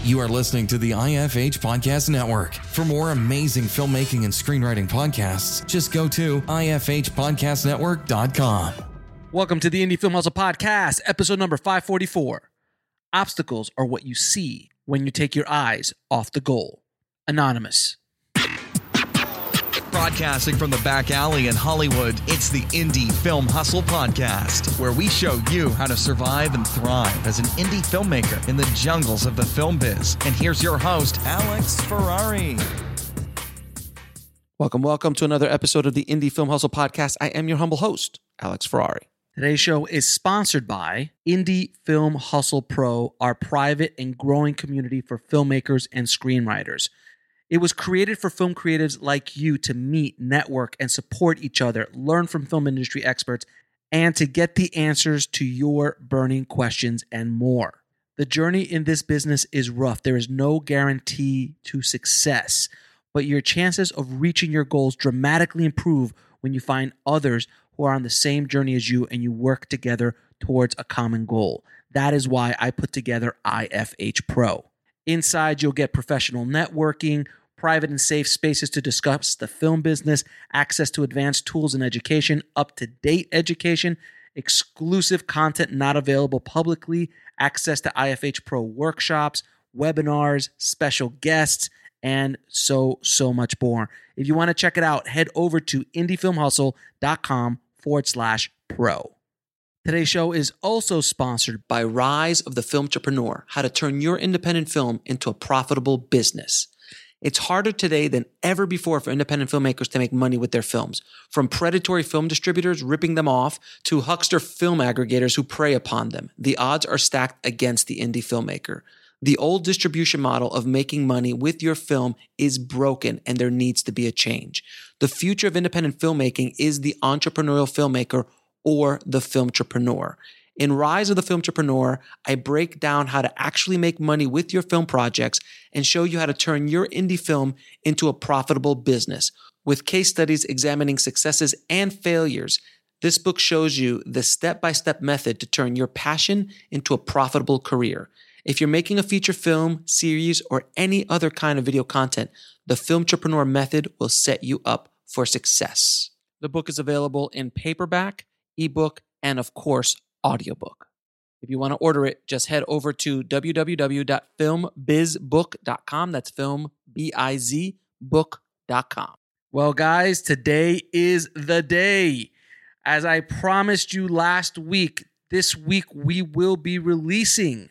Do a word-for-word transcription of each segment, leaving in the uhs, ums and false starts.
You are listening to the I F H Podcast Network. For more amazing filmmaking and screenwriting podcasts, just go to I F H podcast network dot com. Welcome to the Indie Film Hustle Podcast, episode number five forty-four. Obstacles are what you see when you take your eyes off the goal. Anonymous. Broadcasting from the back alley in Hollywood, it's the Indie Film Hustle Podcast, where we show you how to survive and thrive as an indie filmmaker in the jungles of the film biz. And here's your host, Alex Ferrari. Welcome, welcome to another episode of the Indie Film Hustle Podcast. I am your humble host, Alex Ferrari. Today's show is sponsored by Indie Film Hustle Pro, our private and growing community for filmmakers and screenwriters. It was created for film creatives like you to meet, network, and support each other, learn from film industry experts, and to get the answers to your burning questions and more. The journey in this business is rough. There is no guarantee to success, but your chances of reaching your goals dramatically improve when you find others who are on the same journey as you and you work together towards a common goal. That is why I put together I F H Pro. Inside, you'll get professional networking, private and safe spaces to discuss the film business, access to advanced tools and education, up-to-date education, exclusive content not available publicly, access to I F H Pro workshops, webinars, special guests, and so, so much more. If you want to check it out, head over to indiefilmhustle.com forward slash pro. Today's show is also sponsored by Rise of the Filmtrepreneur, how to turn your independent film into a profitable business. It's harder today than ever before for independent filmmakers to make money with their films. From predatory film distributors ripping them off to huckster film aggregators who prey upon them, the odds are stacked against the indie filmmaker. The old distribution model of making money with your film is broken, and there needs to be a change. The future of independent filmmaking is the entrepreneurial filmmaker or the filmtrepreneur. In Rise of the Filmtrepreneur, I break down how to actually make money with your film projects and show you how to turn your indie film into a profitable business. With case studies examining successes and failures, this book shows you the step-by-step method to turn your passion into a profitable career. If you're making a feature film, series, or any other kind of video content, the Filmtrepreneur method will set you up for success. The book is available in paperback, ebook, and of course, audiobook. If you want to order it, just head over to w w w dot film biz book dot com. That's film, B I Z, book dot com. Well, guys, today is the day. As I promised you last week, this week we will be releasing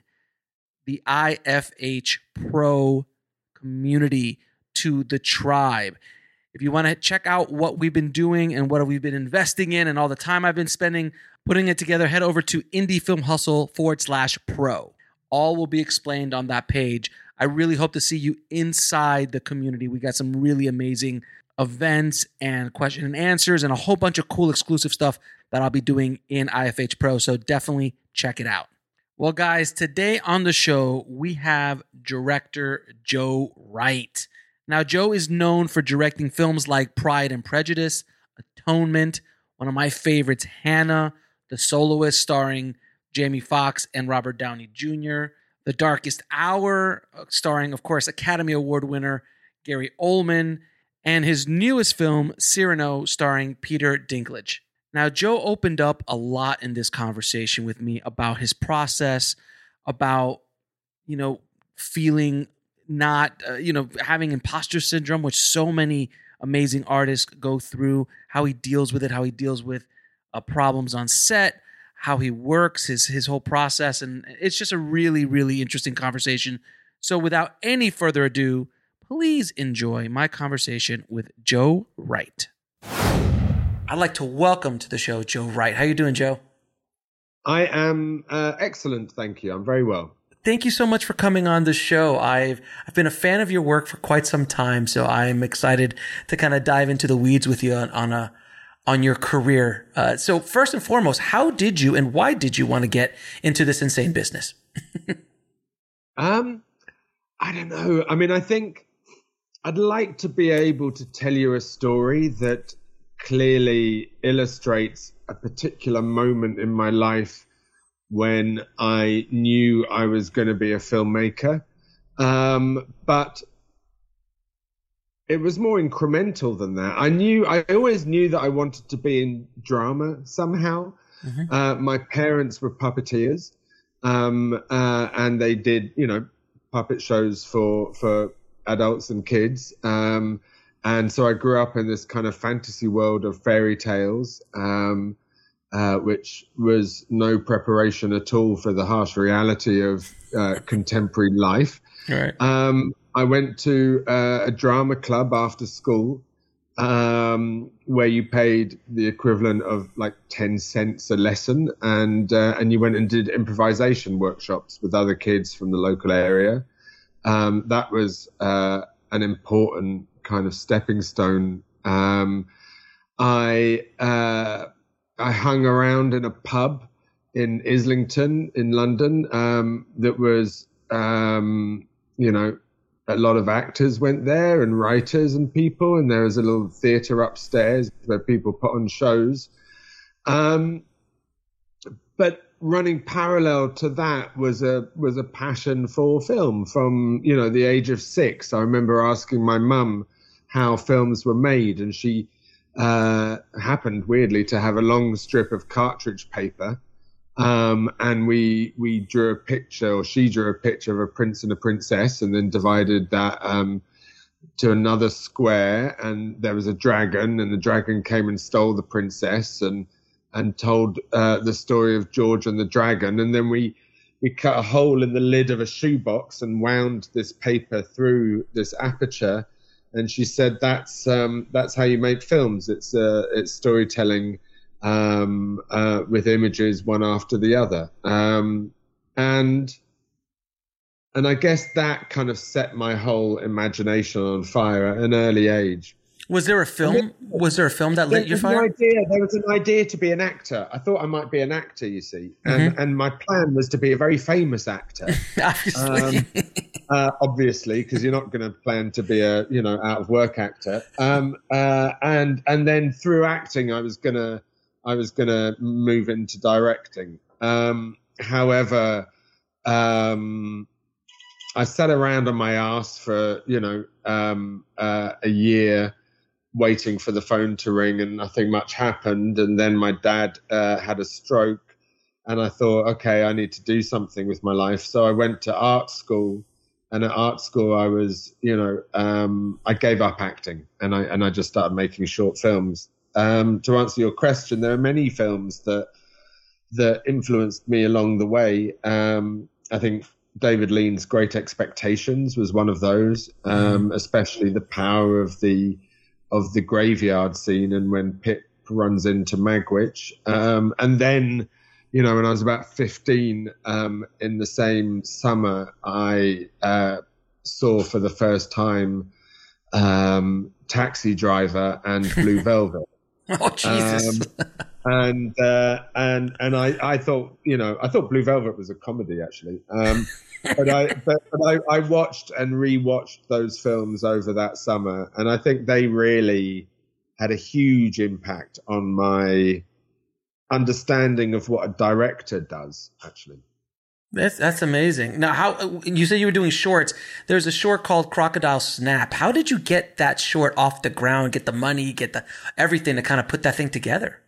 the I F H Pro community to the tribe. If you want to check out what we've been doing and what we've been investing in and all the time I've been spending putting it together, head over to indiefilmhustle forward slash pro. All will be explained on that page. I really hope to see you inside the community. We got some really amazing events and question and answers and a whole bunch of cool exclusive stuff that I'll be doing in I F H Pro. So definitely check it out. Well, guys, today on the show, we have director Joe Wright. Now, Joe is known for directing films like Pride and Prejudice, Atonement, one of my favorites, Hannah, The Soloist, starring Jamie Foxx and Robert Downey Junior, The Darkest Hour, starring, of course, Academy Award winner Gary Oldman, and his newest film, Cyrano, starring Peter Dinklage. Now, Joe opened up a lot in this conversation with me about his process, about, you know, feeling not, uh, you know, having imposter syndrome, which so many amazing artists go through, how he deals with it, how he deals with uh, problems on set, how he works, his his whole process. And it's just a really, really interesting conversation. So without any further ado, please enjoy my conversation with Joe Wright. I'd like to welcome to the show Joe Wright. How you doing, Joe? I am uh, excellent, thank you. I'm very well. Thank you so much for coming on the show. I've I've been a fan of your work for quite some time, so I'm excited to kind of dive into the weeds with you on, on a on your career. Uh, so first and foremost, how did you and why did you want to get into this insane business? um, I don't know. I mean, I think I'd like to be able to tell you a story that clearly illustrates a particular moment in my life when I knew I was going to be a filmmaker. Um, but it was more incremental than that. I knew, I always knew that I wanted to be in drama somehow. Mm-hmm. Uh, my parents were puppeteers, um, uh, and they did, you know, puppet shows for, for adults and kids. Um, and so I grew up in this kind of fantasy world of fairy tales, um, uh, which was no preparation at all for the harsh reality of uh, contemporary life. Right. Um, I went to uh, a drama club after school, um, where you paid the equivalent of like ten cents a lesson, and uh, and you went and did improvisation workshops with other kids from the local area. Um, that was uh, an important kind of stepping stone. Um, I uh, I hung around in a pub in Islington in London um, that was, um, you know, a lot of actors went there and writers and people, and there was a little theatre upstairs where people put on shows. Um, but running parallel to that was a was a passion for film from, you know, the age of six. I remember asking my mum how films were made, and she uh, happened weirdly to have a long strip of cartridge paper. Um, and we we drew a picture, or she drew a picture of a prince and a princess, and then divided that um, to another square. And there was a dragon, and the dragon came and stole the princess, and and told uh, the story of George and the dragon. And then we we cut a hole in the lid of a shoebox and wound this paper through this aperture. And she said, "That's um, that's how you make films. It's uh, it's storytelling." Um, uh, with images one after the other. Um, and, and I guess that kind of set my whole imagination on fire at an early age. Was there a film? Was there a film that lit your fire? An idea, there was an idea to be an actor. I thought I might be an actor, you see. And, mm-hmm. and my plan was to be a very famous actor. Obviously. Um, uh, obviously, because you're not going to plan to be a, you know, out of work actor. Um, uh, and, and then through acting, I was going to, I was going to move into directing. Um, however, um, I sat around on my ass for, you know, um, uh, a year waiting for the phone to ring, and nothing much happened. And then my dad uh, had a stroke, and I thought, okay, I need to do something with my life. So I went to art school, and at art school I was, you know, um, I gave up acting, and I and I just started making short films. Um, to answer your question, there are many films that that influenced me along the way. Um, I think David Lean's Great Expectations was one of those, um, especially the power of the of the graveyard scene and when Pip runs into Magwitch. Um, and then, you know, when I was about fifteen, um, in the same summer, I uh, saw for the first time um, Taxi Driver and Blue Velvet. Oh, Jesus. Um, and uh, and and I, I thought, you know, I thought Blue Velvet was a comedy, actually. Um, but I but, but I, I watched and rewatched those films over that summer, and I think they really had a huge impact on my understanding of what a director does, actually. That's that's amazing. Now, how you said you were doing shorts? There's a short called Crocodile Snap. How did you get that short off the ground? Get the money, get the everything to kind of put that thing together?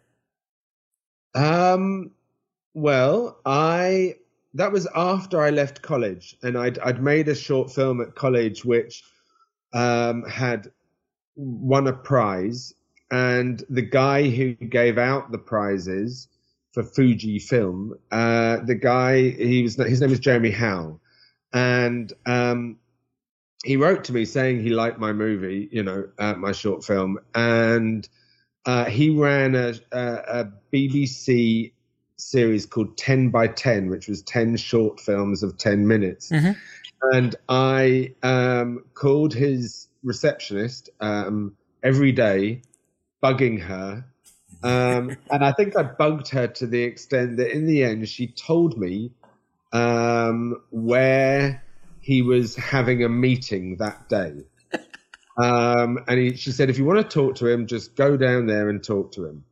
Um. Well, I that was after I left college, and I'd I'd made a short film at college which um, had won a prize, and the guy who gave out the prizes for Fuji Film, uh, the guy, he was his name is Jeremy Howe, and um, he wrote to me saying he liked my movie, you know, uh, my short film, and uh, he ran a, a, a B B C series called ten by ten, which was ten short films of ten minutes, mm-hmm. and I um, called his receptionist um, every day, bugging her. Um, and I think I bugged her to the extent that in the end she told me um, where he was having a meeting that day. Um, and he, she said, if you want to talk to him, just go down there and talk to him.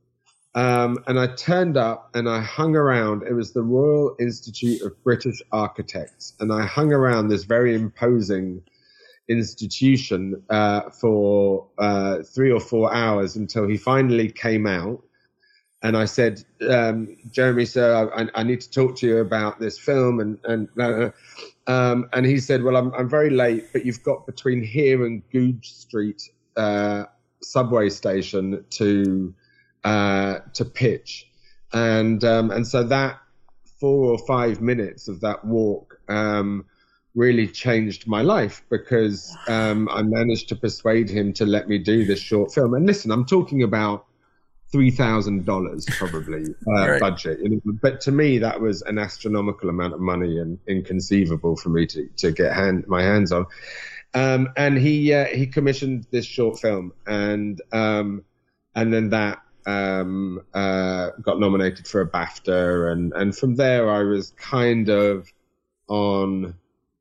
Um, and I turned up and I hung around. It was the Royal Institute of British Architects. And I hung around this very imposing institution uh, for uh, three or four hours until he finally came out. And I said, um, Jeremy, sir, I, I need to talk to you about this film. And and uh, um, and he said, well, I'm I'm very late, but you've got between here and Goodge Street uh, subway station to uh, to pitch. And um, and so that four or five minutes of that walk um, really changed my life, because um, I managed to persuade him to let me do this short film. And listen, I'm talking about three thousand dollars probably uh, right. budget. But to me, that was an astronomical amount of money and inconceivable for me to, to get hand, my hands on. Um, and he uh, he commissioned this short film, and um, and then that um, uh, got nominated for a BAFTA. And, and from there, I was kind of on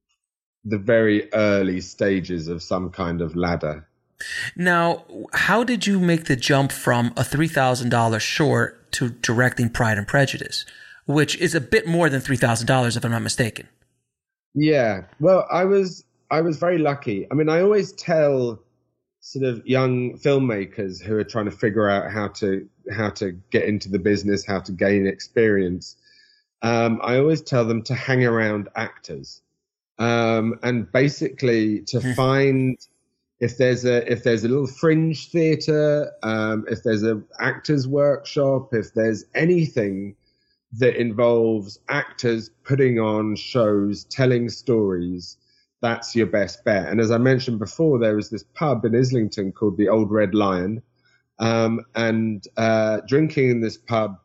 the very early stages of some kind of ladder. Now, how did you make the jump from a three thousand dollars short to directing Pride and Prejudice, which is a bit more than three thousand dollars, if I'm not mistaken? Yeah, well, I was I was very lucky. I mean, I always tell sort of young filmmakers who are trying to figure out how to how to get into the business, how to gain experience. Um, I always tell them to hang around actors, um, and basically to find. If there's a if there's a little fringe theatre, um, if there's a actors workshop, if there's anything that involves actors putting on shows, telling stories, that's your best bet. And as I mentioned before, there was this pub in Islington called the Old Red Lion, um, and uh, drinking in this pub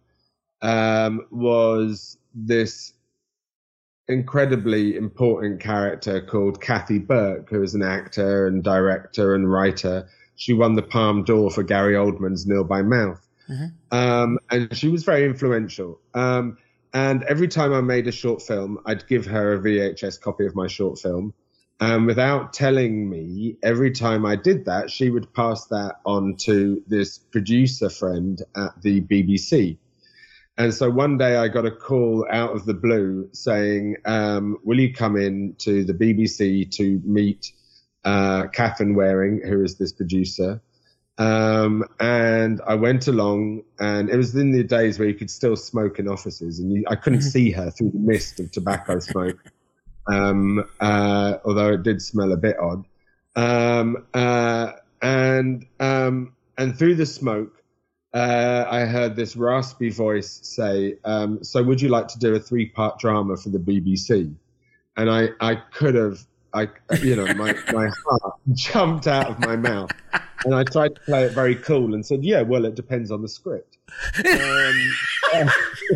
um, was this incredibly important character called Kathy Burke, who is an actor and director and writer. She won the Palme d'Or for Gary Oldman's Nil by Mouth. Mm-hmm. Um, and she was very influential. Um, and every time I made a short film, I'd give her a V H S copy of my short film. And without telling me, every time I did that, she would pass that on to this producer friend at the B B C. And so one day I got a call out of the blue saying, um, will you come in to the B B C to meet uh, Catherine Waring, who is this producer? Um, and I went along, and it was in the days where you could still smoke in offices, and you, I couldn't see her through the mist of tobacco smoke, um, uh, although it did smell a bit odd. Um, uh, and um, and through the smoke, Uh, I heard this raspy voice say, um, so would you like to do a three-part drama for the B B C? And I, I could have, I, you know, my, my heart jumped out of my mouth. And I tried to play it very cool and said, yeah, well, it depends on the script. Um,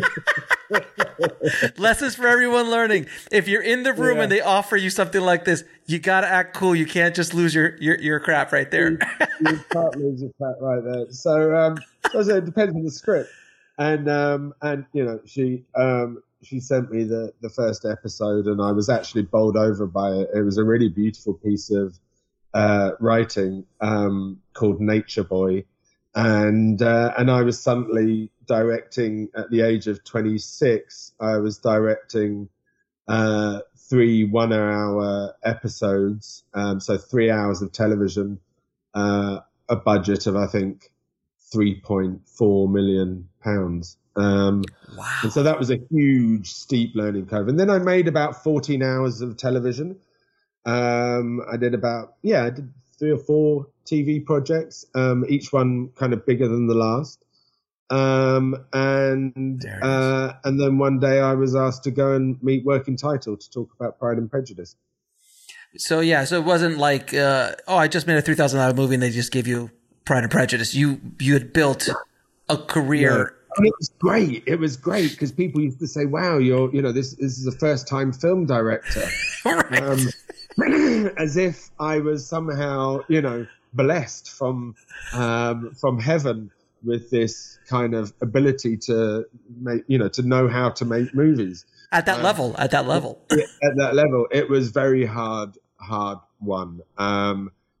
Lessons for everyone learning. If you're in the room yeah. and they offer you something like this, you got to act cool. You can't just lose your, your, your crap right there. you, you can't lose your crap right there. So, um, so it depends on the script. And, um, and, you know, she, um, she sent me the, the first episode, and I was actually bowled over by it. It was a really beautiful piece of, uh, writing, um, called Nature Boy. And, uh, and I was suddenly directing at the age of twenty-six. I was directing, uh, three one hour episodes. Um, so three hours of television, uh, a budget of, I think, three point four million pounds. Um, wow. And so that was a huge, steep learning curve. And then I made about fourteen hours of television. Um, I did about, yeah, I did three or four T V projects, um, each one kind of bigger than the last. Um, and, uh, and then one day I was asked to go and meet Working Title to talk about Pride and Prejudice. So, yeah, so it wasn't like, uh, oh, I just made a three thousand dollars movie and they just give you Pride and Prejudice. You, you had built a career. Yeah. And it was great. It was great because people used to say, wow, you're, you know, this, this is a first time film director. Right. Um, as if I was somehow, you know, blessed from, um, from heaven with this kind of ability to make, you know, to know how to make movies. At that um, level, at that level. At that level, it was very hard, hard won. Um,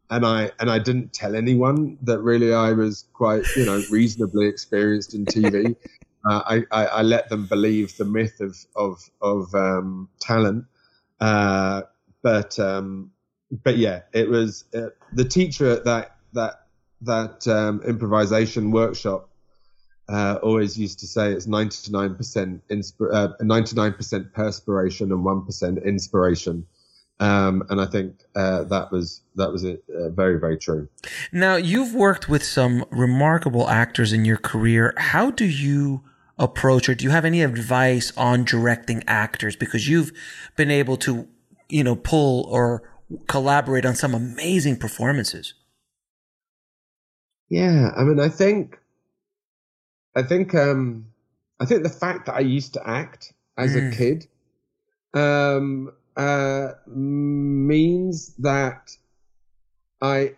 and I and I didn't tell anyone that really I was quite, you know, reasonably experienced in T V. Uh, I, I, I let them believe the myth of of of um, talent, uh, but um, but yeah, it was uh, the teacher at that that that um, improvisation workshop uh, always used to say it's ninety-nine percent insp- uh, ninety-nine percent perspiration and one percent inspiration. Um, and I think uh, that was that was it, uh, very, very true. Now, you've worked with some remarkable actors in your career. How do you approach, or do you have any advice on directing actors? Because you've been able to, you know, pull or collaborate on some amazing performances. Yeah, I mean, I think, I think, um, I think the fact that I used to act as mm. a kid, um. Uh, means that I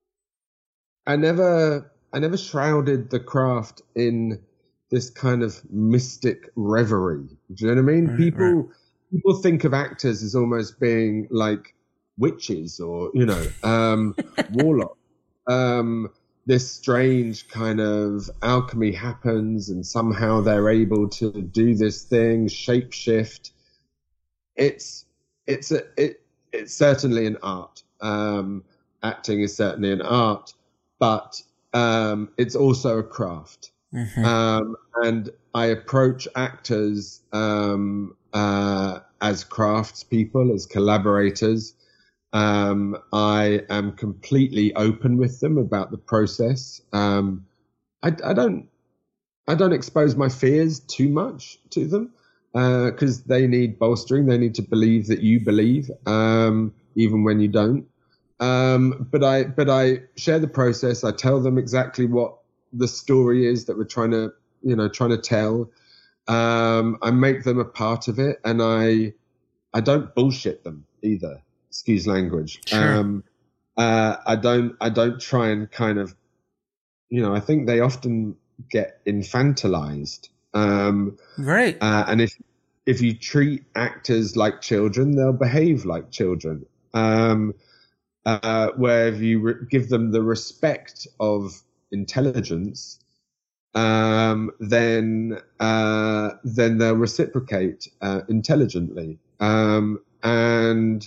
I never I never shrouded the craft in this kind of mystic reverie. Do you know what I mean? Right, people right. people think of actors as almost being like witches or, you know, um, warlocks. Um, this strange kind of alchemy happens and somehow they're able to do this thing, shapeshift. It's It's a, it, it's certainly an art. Um, acting is certainly an art, but um, it's also a craft. Mm-hmm. Um, and I approach actors um, uh, as craftspeople, as collaborators. Um, I am completely open with them about the process. Um, I, I don't, I don't expose my fears too much to them. Because uh, they need bolstering, they need to believe that you believe, um, even when you don't. Um, but I, but I share the process. I tell them exactly what the story is that we're trying to, you know, trying to tell. Um, I make them a part of it, and I, I don't bullshit them either. Excuse language. Sure. Um, uh, I don't, I don't try and kind of, you know, I think they often get infantilized. Um, right. Uh, and if if you treat actors like children, they'll behave like children. Um, uh, where if you re- give them the respect of intelligence, um, then uh, then they'll reciprocate uh, intelligently. Um, and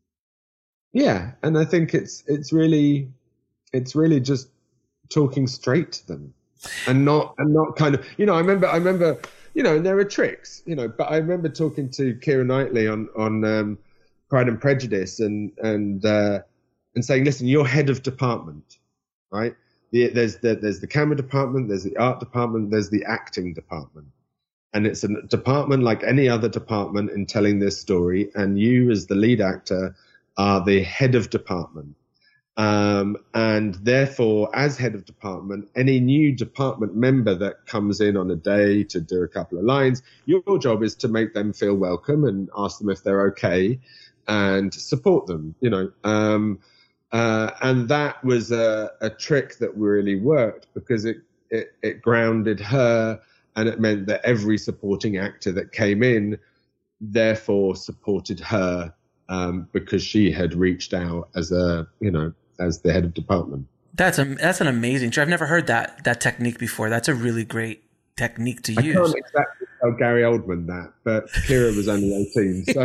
yeah, and I think it's it's really it's really just talking straight to them. And not, and not kind of, you know, I remember, I remember, you know, and there are tricks, you know, but I remember talking to Keira Knightley on, on, um, Pride and Prejudice and, and, uh, and saying, listen, you're head of department, right? The, there's the, there's the camera department, there's the art department, there's the acting department. And it's a department like any other department in telling this story. And you as the lead actor are the head of department. Um, and therefore, as head of department, any new department member that comes in on a day to do a couple of lines, your job is to make them feel welcome and ask them if they're okay and support them, you know. Um, uh, and that was a, a trick that really worked because it, it, it grounded her, and it meant that every supporting actor that came in therefore supported her um, because she had reached out as a, you know, as the head of department. That's a, that's an amazing trick. I've never heard that that technique before. That's a really great technique to I use. I can't exactly tell Gary Oldman that, but Keira was only eighteen. So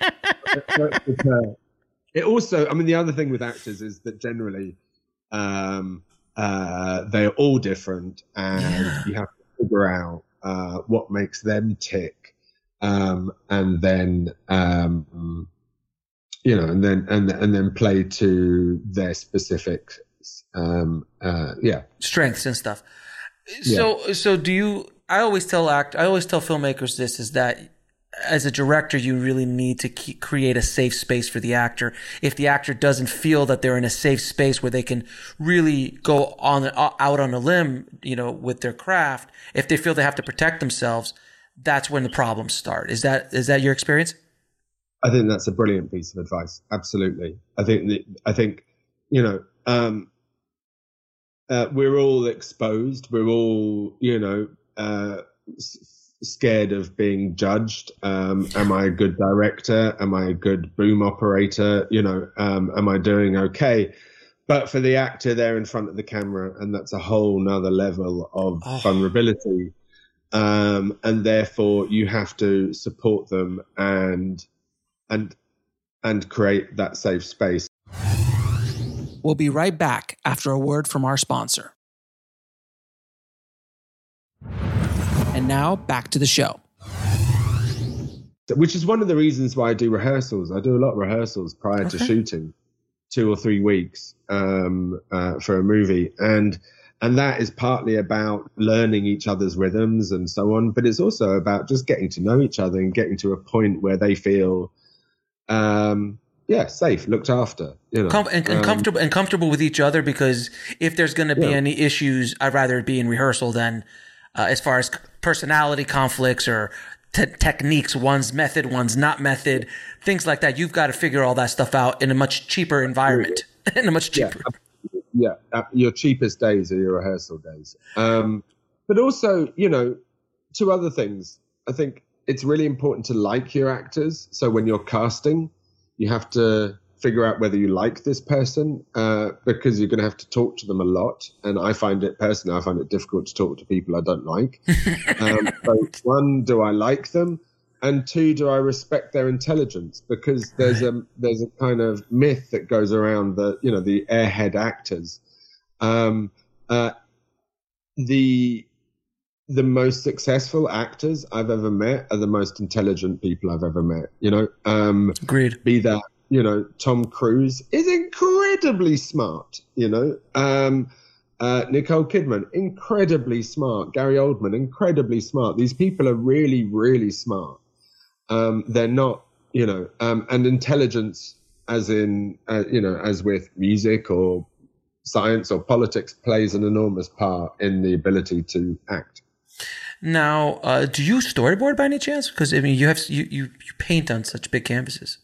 it also, I mean, the other thing with actors is that generally um, uh, they're all different, and yeah. you have to figure out uh, what makes them tick, um, and then um, you know, and then and and then play to their specific, um, uh, yeah, strengths and stuff. So, yeah. so do you? I always tell act. I always tell filmmakers this is that as a director, you really need to keep, create a safe space for the actor. If the actor doesn't feel that they're in a safe space where they can really go on out on a limb, you know, with their craft, if they feel they have to protect themselves, that's when the problems start. Is that is that your experience? I think that's a brilliant piece of advice. Absolutely. I think that, I think, you know, um, uh, we're all exposed. We're all, you know, uh, s- scared of being judged. Um, am I a good director? Am I a good boom operator? You know, um, am I doing okay? but for the actor, they're in front of the camera, and that's a whole nother level of oh. vulnerability. Um, and therefore, you have to support them and and and create that safe space. We'll be right back after a word from our sponsor. And now, back to the show. Which is one of the reasons why I do rehearsals. I do a lot of rehearsals prior okay. to shooting, two or three weeks um, uh, for a movie. And and that is partly about learning each other's rhythms and so on. But it's also about just getting to know each other and getting to a point where they feel, um, yeah, safe, looked after. You know, Com- and, and um, comfortable and comfortable with each other, because if there's going to be yeah. any issues, I'd rather it be in rehearsal than uh, as far as personality conflicts or Te- techniques, one's method, one's not method, things like that. You've got to figure all that stuff out in a much cheaper environment. in a much cheaper. Yeah, yeah. Uh, your cheapest days are your rehearsal days. Um, but also, you know, two other things. I think it's really important to like your actors. So when you're casting, you have to figure out whether you like this person, uh, because you're going to have to talk to them a lot. And I find it personally, I find it difficult to talk to people I don't like. um, so one, do I like them? And two, do I respect their intelligence? Because there's a there's a kind of myth that goes around the, you know, the airhead actors. Um, uh, the the most successful actors I've ever met are the most intelligent people I've ever met. You know, um, agreed. Be that, you know, Tom Cruise is incredibly smart, you know, um, uh, Nicole Kidman, incredibly smart, Gary Oldman, incredibly smart. These people are really, really smart. Um, they're not, you know, um, and intelligence as in, uh, you know, as with music or science or politics plays an enormous part in the ability to act. Now, uh, do you storyboard by any chance? Because, I mean, you have you, you, you paint on such big canvases.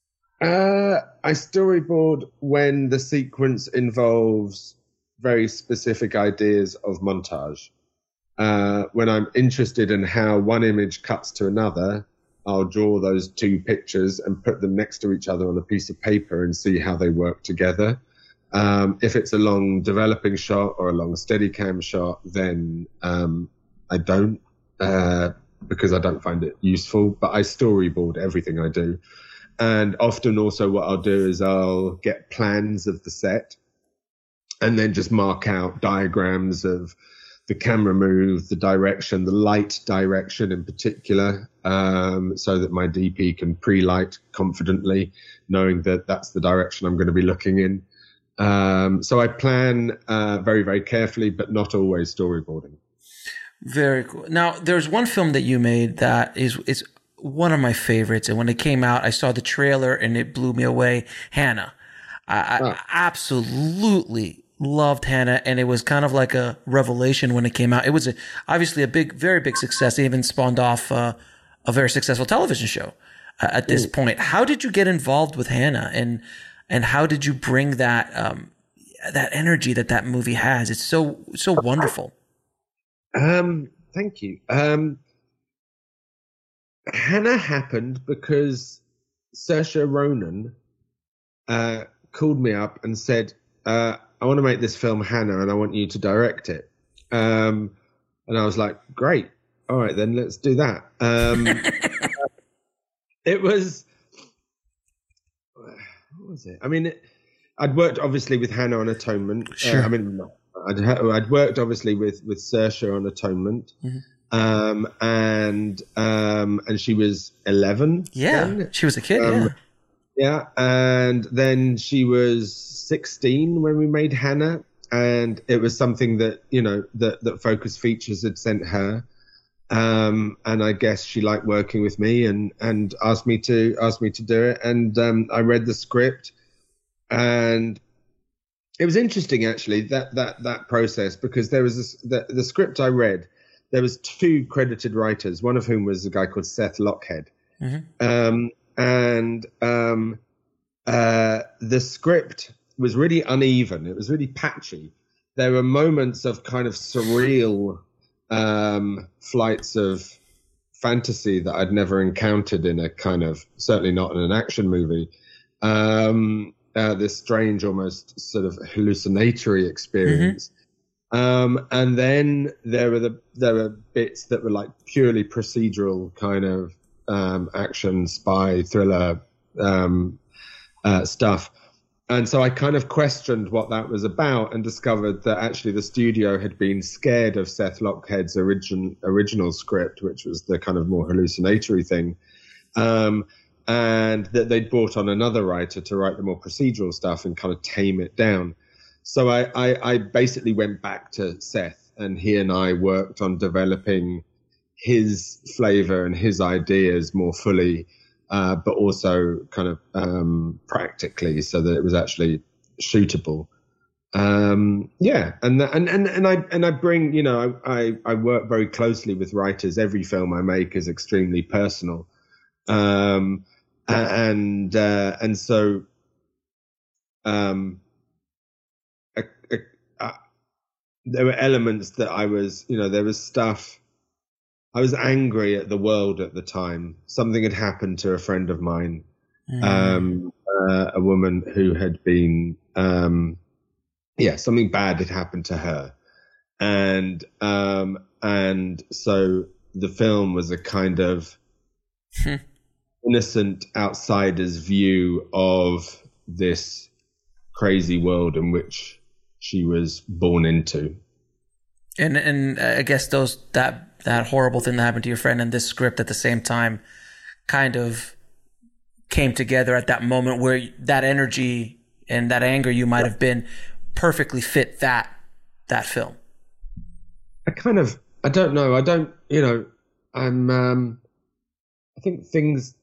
Uh, I storyboard when the sequence involves very specific ideas of montage. Uh, when I'm interested in how one image cuts to another, I'll draw those two pictures and put them next to each other on a piece of paper and see how they work together. Um, if it's a long developing shot or a long Steadicam shot, then um, I don't, uh, because I don't find it useful. But I storyboard everything I do. And often also what I'll do is I'll get plans of the set and then just mark out diagrams of the camera move, the direction, the light direction in particular, um, so that my D P can pre-light confidently, knowing that that's the direction I'm going to be looking in. Um, so I plan uh, very, very carefully, but not always storyboarding. Very cool. Now, there's one film that you made that is is one of my favorites, and when it came out, I saw the trailer and it blew me away. Hannah, I, oh. I absolutely loved Hannah, and it was kind of like a revelation when it came out. It was a, obviously a big, very big success. It even spawned off uh, a very successful television show uh, at this Ooh. point. How did you get involved with Hannah, and and how did you bring that um, that energy that that movie has? It's so so wonderful. Um, thank you. Um, Hannah happened because Saoirse Ronan uh, called me up and said, uh, I want to make this film Hannah and I want you to direct it. Um, and I was like, great. All right, then let's do that. Um, it was, what was it? I mean, it, I'd worked obviously with Hannah on Atonement. Sure. Uh, I mean, I'd, I'd worked obviously with, with Saoirse on Atonement. Mm-hmm. Um, and, um, and she was eleven. Yeah. Then. She was a kid. Um, yeah. Yeah. And then she was sixteen when we made Hannah. And it was something that, you know, that, that Focus Features had sent her. Um, and I guess she liked working with me and, and asked me to, asked me to do it. And, um, I read the script and it was interesting actually, that, that, that process, because there was this, the, the script I read, there was two credited writers, one of whom was a guy called Seth Lockhead. Mm-hmm. Um, and um, uh, the script was really uneven. It was really patchy. There were moments of kind of surreal um, flights of fantasy that I'd never encountered in a kind of, certainly not in an action movie. Um, uh, this strange, almost sort of hallucinatory experience. Mm-hmm. Um, and then there were the there were bits that were like purely procedural kind of um, action, spy, thriller um, uh, stuff. And so I kind of questioned what that was about and discovered that actually the studio had been scared of Seth Lockhead's origin, original script, which was the kind of more hallucinatory thing, um, and that they'd brought on another writer to write the more procedural stuff and kind of tame it down. So I, I, I basically went back to Seth, and he and I worked on developing his flavor and his ideas more fully, Uh, but also kind of um, practically, so that it was actually shootable. Um, yeah, and and and and I and I bring, you know, I, I I work very closely with writers. Every film I make is extremely personal, um, and uh, and so um, a, a, a, there were elements that I was, you know, there was stuff. I was angry at the world at the time. Something had happened to a friend of mine, mm. um, uh, a woman who had been, um, yeah, something bad had happened to her. And, um, and so the film was a kind of innocent outsider's view of this crazy world in which she was born into. And, and I guess those, that, that horrible thing that happened to your friend and this script at the same time kind of came together at that moment where that energy and that anger you might have been perfectly fit that, that film. I kind of, I don't know. I don't, you know, I'm, um, I think things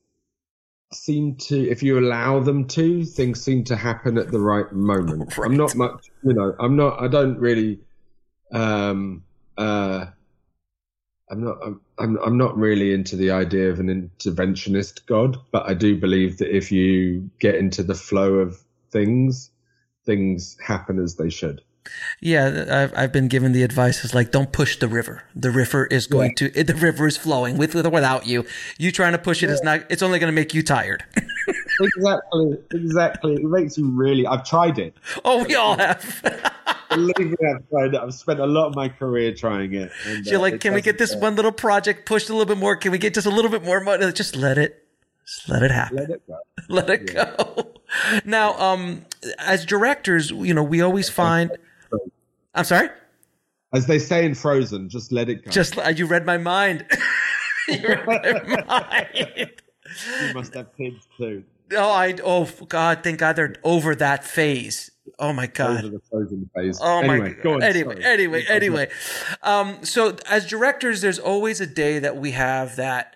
seem to, if you allow them to, things seem to happen at the right moment. Right. I'm not much, you know, I'm not, I don't really, um, uh, I'm not. I'm, I'm. I'm not really into the idea of an interventionist God, but I do believe that if you get into the flow of things, things happen as they should. Yeah, I've I've been given the advice is like, don't push the river. The river is going yeah. to. The river is flowing with or without you. You trying to push it yeah. is not. It's only going to make you tired. Exactly. Exactly. It makes you really. I've tried it. Oh, we all have. Believe me, I've tried it. I've spent a lot of my career trying it. And, You're uh, like, can we get this one little project pushed a little bit more? Can we get just a little bit more money? Just let it, just let it happen. Let it go. Let it yeah. go. Now, um, as directors, you know, we always find. I'm sorry. As they say in Frozen, just let it go. Just uh, you read my mind. You read my mind. You must have kids too. Oh, I. Oh God! Thank God they're over that phase. Oh my God! Over the Frozen phase. Oh anyway, my God! Go on, anyway, sorry. anyway, anyway. Um, so as directors, there's always a day that we have that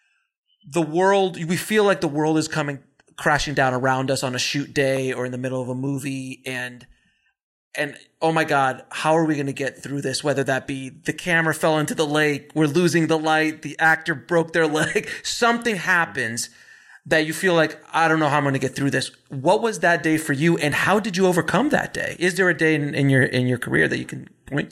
the world. We feel like the world is coming crashing down around us on a shoot day or in the middle of a movie, and and oh my God, how are we going to get through this? Whether that be the camera fell into the lake, we're losing the light, the actor broke their leg, something happens that you feel like, I don't know how I'm going to get through this. What was that day for you, and how did you overcome that day? Is there a day in, in your in your career that you can point to?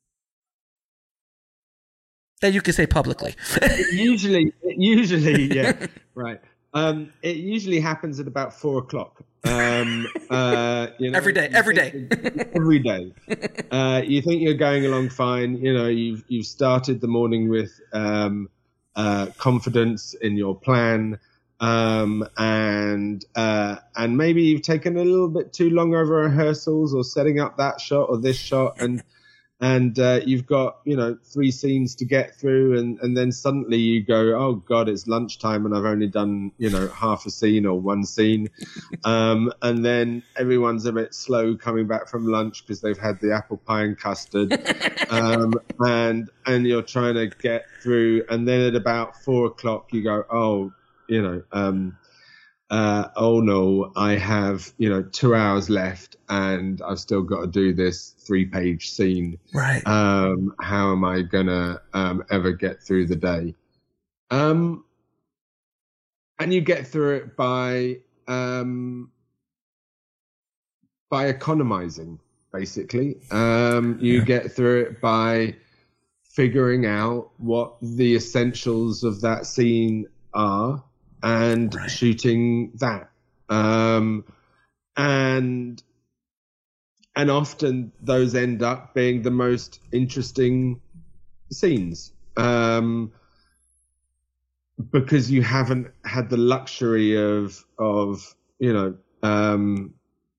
That you can say publicly? usually, usually, yeah, right. Um, it usually happens at about four o'clock. Um, uh, you know, every day, every day, every day. Uh, you think you're going along fine. You know, you've you've started the morning with um, uh, confidence in your plan. Um, and, uh, and maybe you've taken a little bit too long over rehearsals or setting up that shot or this shot. And, and, uh, you've got, you know, three scenes to get through. And, and then suddenly you go, oh God, it's lunchtime and I've only done, you know, half a scene or one scene. Um, and then everyone's a bit slow coming back from lunch because they've had the apple pie and custard. Um, and, and you're trying to get through. And then at about four o'clock you go, oh, you know, um, uh, oh no, I have, you know, two hours left and I've still got to do this three page scene. Right. Um, how am I going to um, ever get through the day? Um, and you get through it by, um, by economizing, basically. Um, you yeah. get through it by figuring out what the essentials of that scene are and right. shooting that. Um, and and often those end up being the most interesting scenes, um, because you haven't had the luxury of of you know um,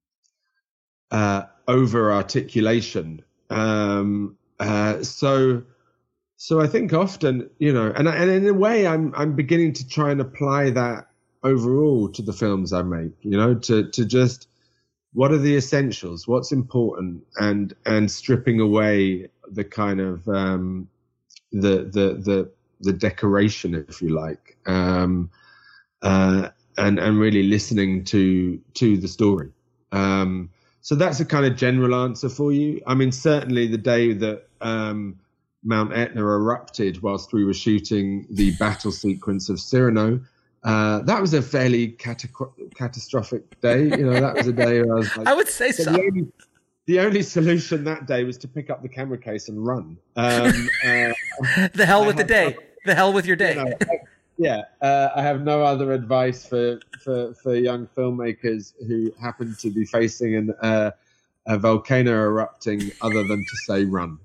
uh, over articulation. Um, uh, so. So I think often, you know, and and in a way, I'm I'm beginning to try and apply that overall to the films I make. You know, to to just what are the essentials, what's important, and and stripping away the kind of um, the the the the decoration, if you like, um, uh, and and really listening to to the story. Um, so that's a kind of general answer for you. I mean, certainly the day that um, Mount Etna erupted whilst we were shooting the battle sequence of Cyrano, uh, that was a fairly cata- catastrophic day. You know, that was a day where I was like, I would say so. The only, the only solution that day was to pick up the camera case and run. Um, uh, the hell with I the day. No, the hell with your day. You know, I, yeah, uh, I have no other advice for, for, for young filmmakers who happen to be facing an, uh, a volcano erupting other than to say run.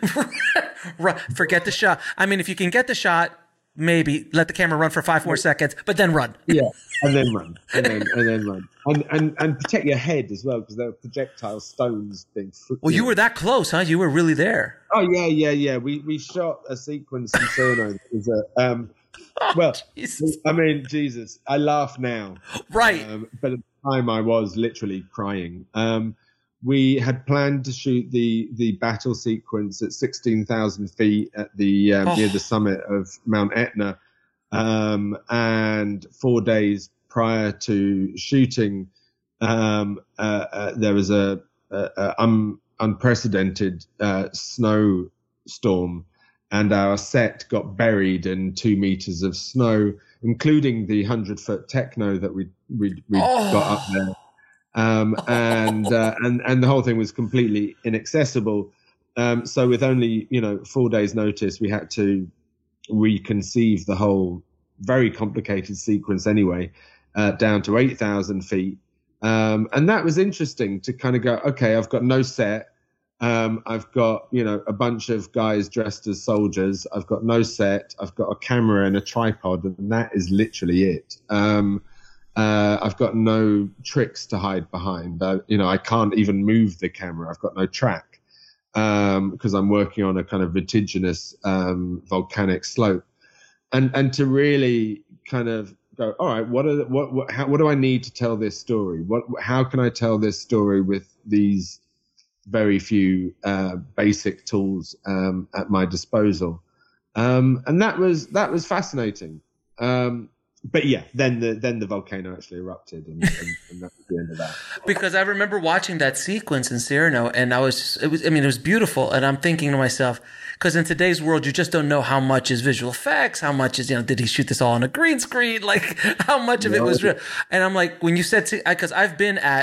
Forget the shot. I mean, if you can get the shot, maybe let the camera run for five more seconds, but then run. Yeah, and then run, and then and then run, and and, and protect your head as well, because there were projectile stones being. Well, you were that close, huh? You were really there. Oh yeah, yeah, yeah. We we shot a sequence in Cyrano. It was a, um, oh, well, Jesus. I mean, Jesus, I laugh now, right? Um, but at the time, I was literally crying. Um, We had planned to shoot the the battle sequence at sixteen thousand feet at the um, oh. near the summit of Mount Etna, um, and four days prior to shooting, um, uh, uh, there was a, a, a um, unprecedented uh, snowstorm, and our set got buried in two meters of snow, including the hundred foot techno that we we we oh. got up there. Um, and, uh, and, and the whole thing was completely inaccessible. Um, so with only, you know, four days notice, we had to reconceive the whole very complicated sequence anyway, uh, down to eight thousand feet. Um, and that was interesting to kind of go, okay, I've got no set. Um, I've got, you know, a bunch of guys dressed as soldiers. I've got no set. I've got a camera and a tripod, and that is literally it. Um, Uh, I've got no tricks to hide behind. Uh, you know, I can't even move the camera. I've got no track because um, I'm working on a kind of vertiginous um, volcanic slope, and and to really kind of go, all right, what are the, what what how, what do I need to tell this story? What how can I tell this story with these very few uh, basic tools um, at my disposal? Um, and that was that was fascinating. Um, But yeah, then the then the volcano actually erupted, and, and, and that was the end of that. Because I remember watching that sequence in Cyrano, and I was it was I mean it was beautiful, and I'm thinking to myself, because in today's world you just don't know how much is visual effects, how much is, you know, did he shoot this all on a green screen, like how much of it was real. And I'm like, when you said, because I've been at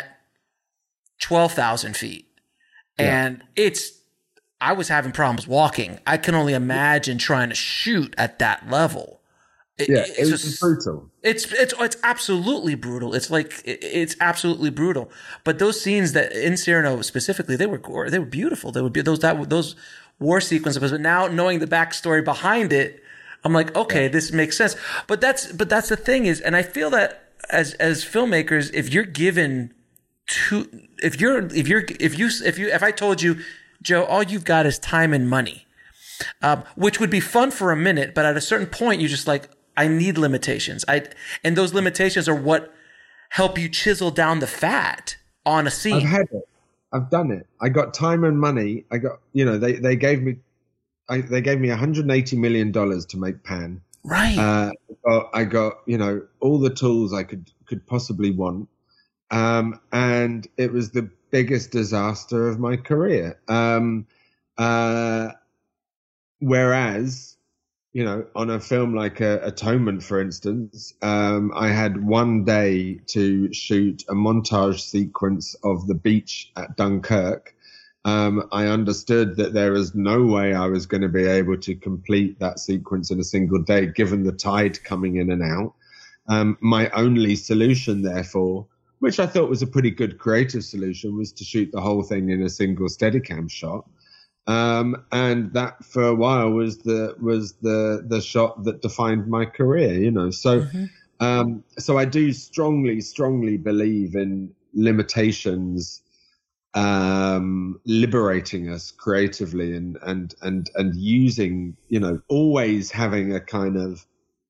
twelve thousand feet, and yeah. it's I was having problems walking. I can only imagine trying to shoot at that level. It, yeah, it's it's just, brutal. It's it's it's absolutely brutal. It's like it, it's absolutely brutal. But those scenes that in Cyrano specifically, they were gore. They were beautiful. They would be those that those war sequences. But now knowing the backstory behind it, I'm like, okay, yeah. this makes sense. But that's but that's the thing is, and I feel that as as filmmakers, if you're given to if you're if you're if you if you if I told you, Joe, all you've got is time and money, um, which would be fun for a minute, but at a certain point, you just like. I need limitations. I and those limitations are what help you chisel down the fat on a scene. I've had it. I've done it. I got time and money. I got, you know, they, they gave me, I, they gave me one hundred eighty million dollars to make Pan. Right. Uh, I got, I got, you know, all the tools I could could possibly want, um, and it was the biggest disaster of my career. Um, uh, whereas. You know, on a film like uh, Atonement, for instance, um, I had one day to shoot a montage sequence of the beach at Dunkirk. Um, I understood that there was no way I was going to be able to complete that sequence in a single day, given the tide coming in and out. Um, my only solution, therefore, which I thought was a pretty good creative solution, was to shoot the whole thing in a single Steadicam shot. Um, and that for a while was the was the the shot that defined my career, you know. So mm-hmm. um, so I do strongly, strongly believe in limitations um, liberating us creatively and and and and using, you know, always having a kind of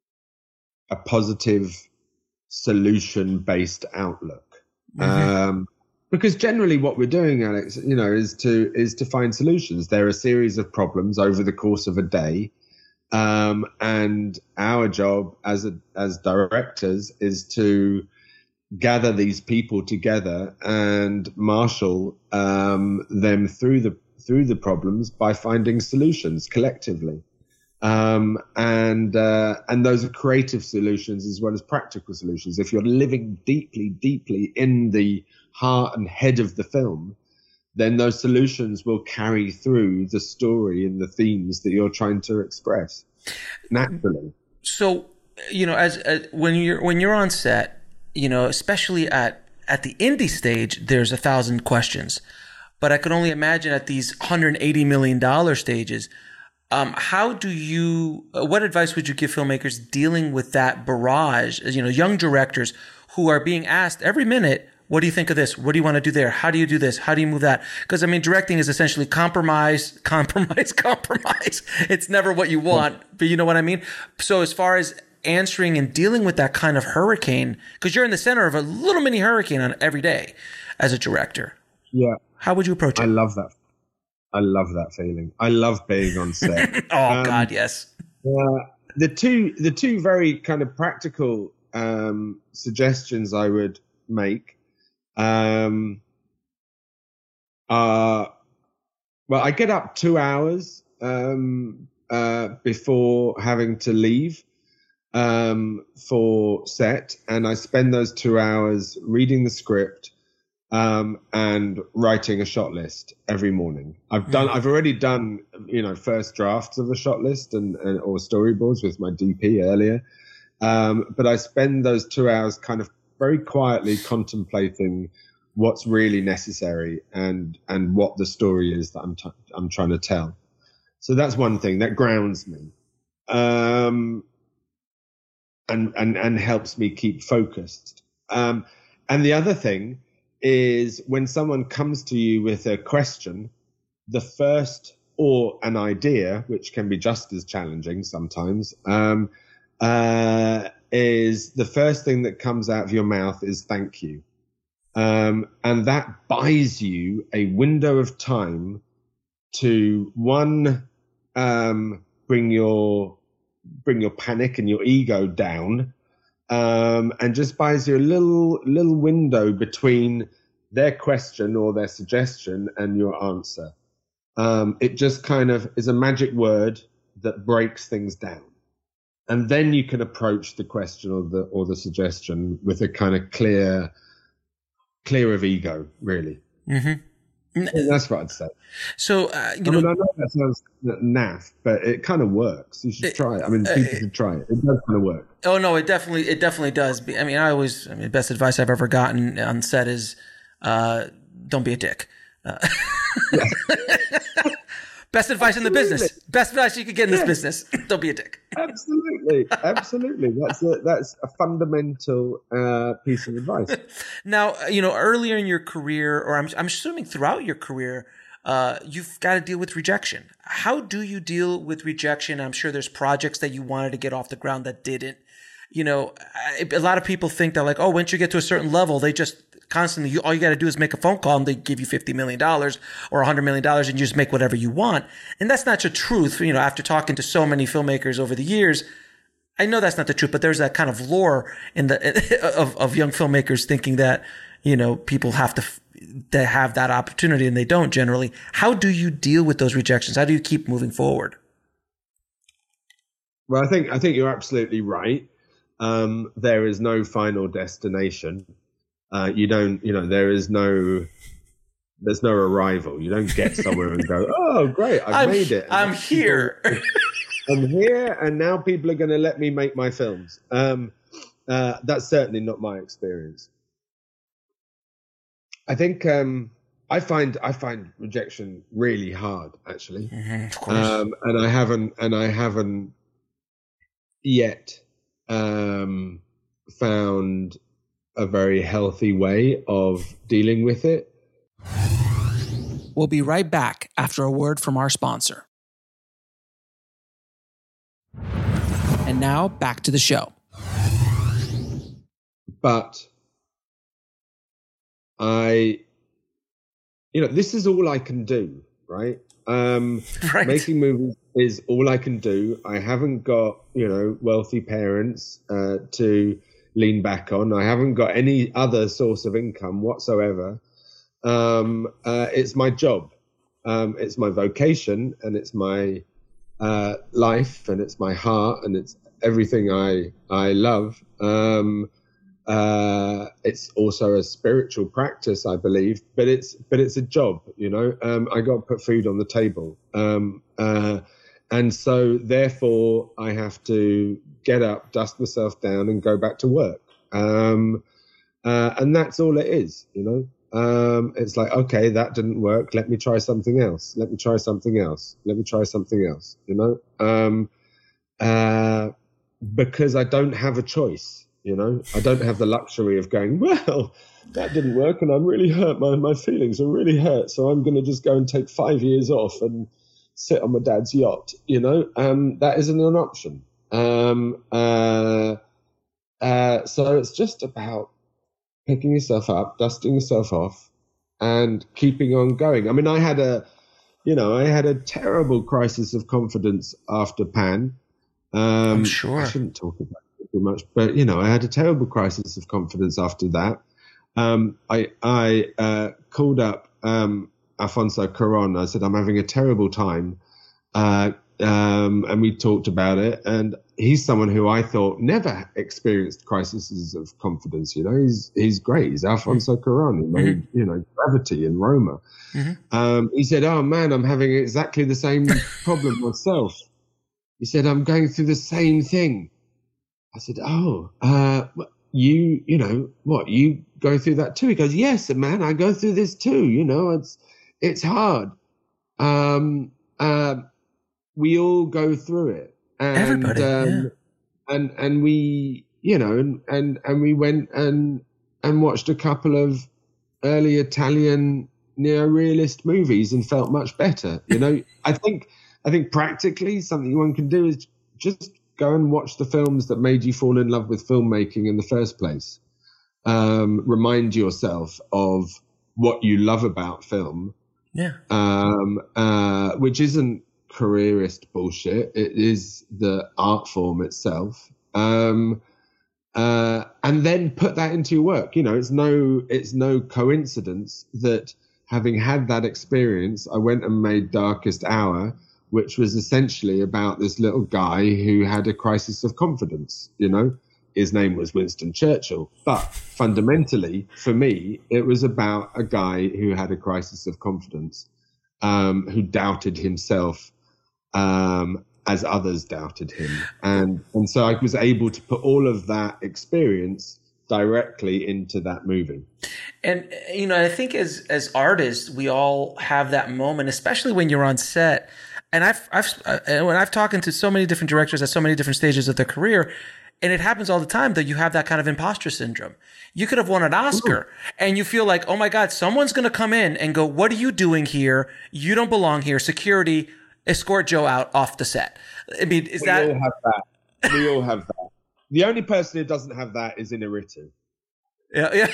a positive solution-based outlook. Mm-hmm. Um, Because generally what we're doing, Alex, you know, is to is to find solutions. There are a series of problems over the course of a day. Um, and our job as a, as directors is to gather these people together and marshal um, them through the through the problems by finding solutions collectively. Um, and uh, and those are creative solutions as well as practical solutions. If you're living deeply, deeply in the heart and head of the film, then those solutions will carry through the story and the themes that you're trying to express naturally. So, you know, as, as when you're when you're on set, you know, especially at at the indie stage, there's a thousand questions. But I could only imagine at these one hundred eighty million dollars stages. Um, how do you, uh, what advice would you give filmmakers dealing with that barrage, you know, young directors who are being asked every minute, what do you think of this? What do you want to do there? How do you do this? How do you move that? Because, I mean, directing is essentially compromise, compromise, compromise. It's never what you want, but you know what I mean? So as far as answering and dealing with that kind of hurricane, because you're in the center of a little mini hurricane on every day as a director. Yeah. How would you approach it? I love that. I love that feeling. I love being on set. oh um, God, yes. Uh, the two, the two very kind of practical um, suggestions I would make um, are, well, I get up two hours um, uh, before having to leave um, for set, and I spend those two hours reading the script. Um, and writing a shot list every morning. I've done, I've already done, you know, first drafts of a shot list and, and or storyboards with my D P earlier. Um, but I spend those two hours kind of very quietly contemplating what's really necessary and, and what the story is that I'm, t- I'm trying to tell. So that's one thing that grounds me. Um, and, and, and helps me keep focused. Um, and the other thing is when someone comes to you with a question, the first, or an idea, which can be just as challenging sometimes, um, uh, is the first thing that comes out of your mouth is thank you. Um, and that buys you a window of time to, one, um, bring your, bring your panic and your ego down. Um, and just buys you a little little window between their question or their suggestion and your answer. Um, it just kind of is a magic word that breaks things down. And then you can approach the question or the or the suggestion with a kind of clear, clear of ego, really. Mm-hmm. That's what I'd say. So, uh, you I know, mean, I know that sounds naff, but it kind of works. You should try it. I mean, people uh, should try it. It does kind of work. Oh no, it definitely, it definitely does. I mean, I always, I mean, the best advice I've ever gotten on set is, uh, don't be a dick. Uh, best advice Absolutely. in the business. Best advice you could get in this yeah. business. Don't be a dick. Absolutely, absolutely. That's a, that's a fundamental uh, piece of advice. Now, you know, earlier in your career, or I'm, I'm assuming throughout your career, uh, you've got to deal with rejection. How do you deal with rejection? I'm sure there's projects that you wanted to get off the ground that didn't. You know, a lot of people think that like, oh, once you get to a certain level, they just constantly, you, all you got to do is make a phone call and they give you fifty million dollars or one hundred million dollars and you just make whatever you want. And that's not the truth. You know, after talking to so many filmmakers over the years, I know that's not the truth, but there's that kind of lore in the, of, of young filmmakers thinking that, you know, people have to, to have that opportunity and they don't generally. How do you deal with those rejections? How do you keep moving forward? Well, I think, I think you're absolutely right. Um, there is no final destination. Uh, you don't, you know, there is no, there's no arrival. You don't get somewhere and go, oh, great, I've I'm, made it. And I'm here. I'm here, and now people are going to let me make my films. Um, uh, that's certainly not my experience. I think um, I find I find rejection really hard, actually, Mm-hmm, of course. Um, and I haven't and I haven't yet um, found a very healthy way of dealing with it. We'll be right back after a word from our sponsor. And now back to the show. But I, you know, this is all I can do, right? Um, Right. Making movies is all I can do. I haven't got, you know, wealthy parents uh, to lean back on. I haven't got any other source of income whatsoever. Um, uh, it's my job. Um, it's my vocation, and it's my uh, life, and it's my heart, and it's everything I I love. Um, uh, it's also a spiritual practice, I believe, but it's but it's a job. You know, um, I got to put food on the table, um, uh, and so therefore I have to get up, dust myself down, and go back to work. Um, uh, and that's all it is, you know. Um, it's like, okay, that didn't work. Let me try something else. Let me try something else. Let me try something else, you know, um, uh, because I don't have a choice, you know, I don't have the luxury of going, well, that didn't work and I'm really hurt. My, my feelings are really hurt. So I'm going to just go and take five years off and sit on my dad's yacht, you know, um, that isn't an option. Um, uh, uh, so it's just about picking yourself up, dusting yourself off, and keeping on going. I mean, I had a, you know, I had a terrible crisis of confidence after Pan. Um, I'm sure. I shouldn't talk about it too much, but you know, I had a terrible crisis of confidence after that. Um, I I uh, called up um, Alfonso Cuarón. I said, I'm having a terrible time, uh, um, and we talked about it. And he's someone who I thought never experienced crises of confidence. You know, he's he's great. He's Alfonso Cuarón. He made, mm-hmm. you know, Gravity and Roma. Mm-hmm. Um, he said, oh, man, I'm having exactly the same problem myself. He said, I'm going through the same thing. I said, oh, uh, you, you know, what, you go through that too? He goes, yes, man, I go through this too. You know, it's it's hard. Um, uh, we all go through it. And, Everybody, um, yeah. and and we, you know, and, and and we went and and watched a couple of early Italian neorealist movies and felt much better. You know, I think I think practically something one can do is just go and watch the films that made you fall in love with filmmaking in the first place. Um, remind yourself of what you love about film. Yeah. Um, uh, which isn't careerist bullshit. It is the art form itself. Um, uh, and then put that into your work. You know, it's no, it's no coincidence that having had that experience, I went and made Darkest Hour, which was essentially about this little guy who had a crisis of confidence. You know, his name was Winston Churchill, but fundamentally for me, it was about a guy who had a crisis of confidence, um, who doubted himself, um, as others doubted him. And, and so I was able to put all of that experience directly into that movie. And, you know, I think as, as artists, we all have that moment, especially when you're on set. And I've, I've, uh, when I've talked to so many different directors at so many different stages of their career, and it happens all the time that you have that kind of imposter syndrome. You could have won an Oscar Ooh. And you feel like, oh my God, someone's going to come in and go, what are you doing here? You don't belong here. Security, escort Joe out off the set. I mean, is we that? We all have that. We all have that. The only person who doesn't have that is Inarritu. Yeah, yeah.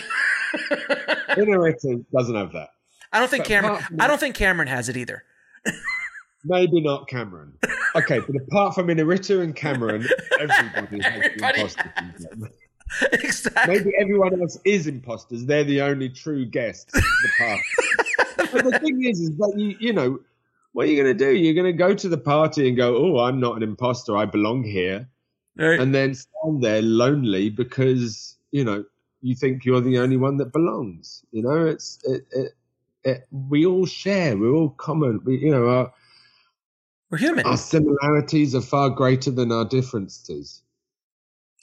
Inarritu doesn't have that. I don't think but Cameron. I don't think Cameron has it either. Maybe not Cameron. Okay, but apart from Inarritu and Cameron, everybody has everybody imposter syndrome. Exactly. Maybe everyone else is imposters. They're the only true guests of the party. But the thing is, is that you, you know, what are you going to do? You're going to go to the party and go, "Oh, I'm not an imposter. I belong here," right. And then stand there lonely because you know you think you're the only one that belongs. You know, it's it. it, it we all share. We're all common. We, you know, our we're human. Our similarities are far greater than our differences.